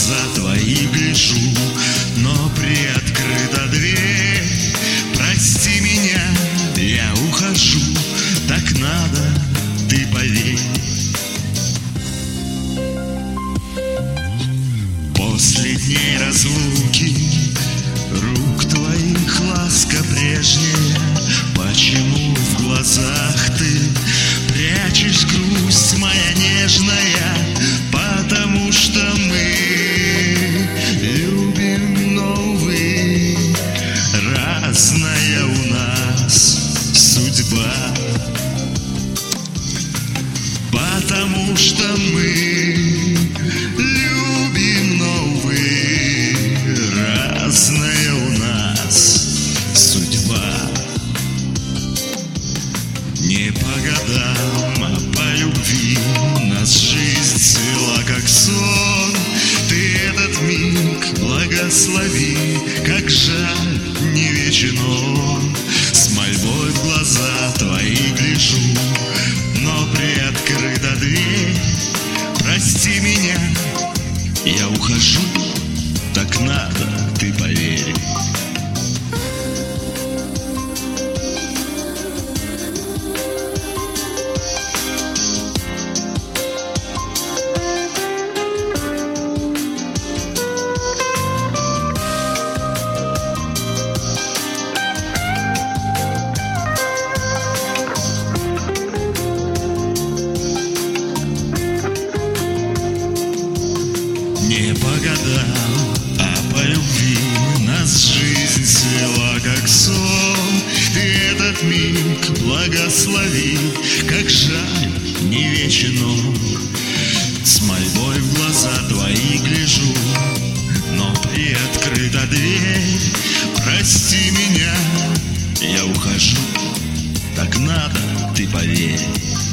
глаза твои гляжу, но приоткрыта дверь. Прости меня, я ухожу, так надо, ты поверь. После дней разлуки рук твоих ласка прежняя, почему в глазах ты прячешь грусть моя нежная? Потому что мы любим, но, увы, разная у нас судьба. Потому что мы любим, но, увы, разная у нас судьба. Не по годам, а по любви нас жизнь свела как сон. Ты этот миг благослови, как жаль, не вечен он. С мольбой в глаза твои гляжу, но приоткрыта дверь. Прости меня, я ухожу, так надо, ты поверь. Не по годам, а по любви нас жизнь свела как сон. Ты этот миг благослови, как жаль, не вечен он. С мольбой в глаза твои гляжу, но приоткрыта дверь. Прости меня, я ухожу, так надо, ты поверь.